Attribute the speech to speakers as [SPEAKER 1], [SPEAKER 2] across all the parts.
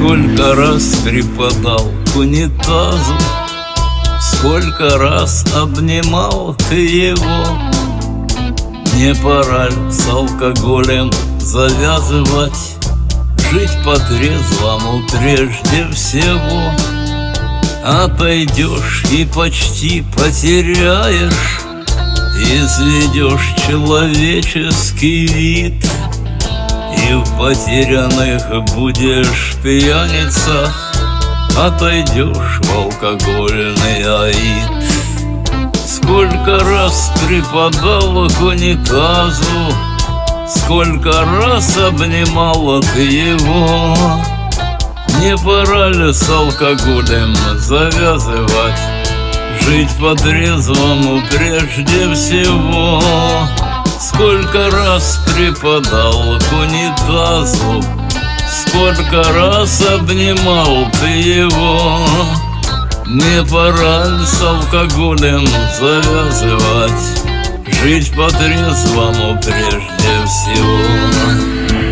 [SPEAKER 1] Сколько раз припадал к унитазу, сколько раз обнимал ты его. Не пора ли с алкоголем завязывать, жить по-трезвому прежде всего? Отойдешь и почти потеряешь, изведешь человеческий вид, и в потерянных будешь пьяницах отойдешь в алкогольный аид. Сколько раз припадал к унитазу, сколько раз обнимала ты его. Не пора ли с алкоголем завязывать, жить по-трезвому прежде всего? Сколько раз припадал к унитазу, сколько раз обнимал ты его. Не пора ли с алкоголем завязывать, жить по-трезвому прежде всего?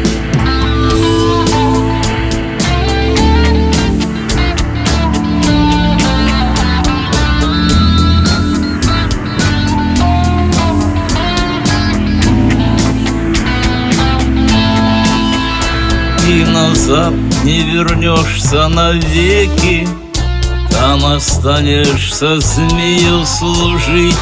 [SPEAKER 1] И назад не вернешься навеки, там останешься змею служить,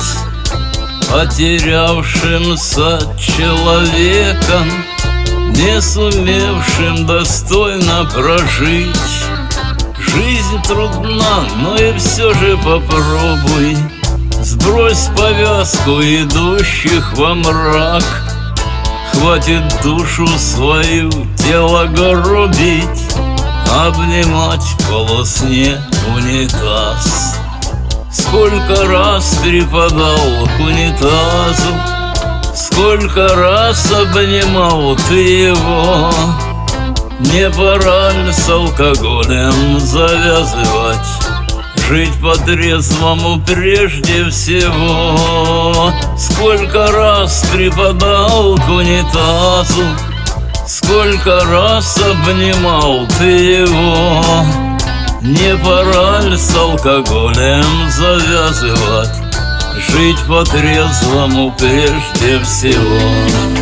[SPEAKER 1] потерявшимся человеком, не сумевшим достойно прожить. Жизнь трудна, но и все же попробуй, сбрось повязку идущих во мрак. Хватит душу свою тело горбить, обнимать в полусне унитаз. Сколько раз припадал к унитазу, сколько раз обнимал ты его. Не пора ли с алкоголем завязывать, жить по-трезвому прежде всего? Сколько раз припадал к унитазу, сколько раз обнимал ты его. Не пора ли с алкоголем завязывать, жить по-трезвому прежде всего?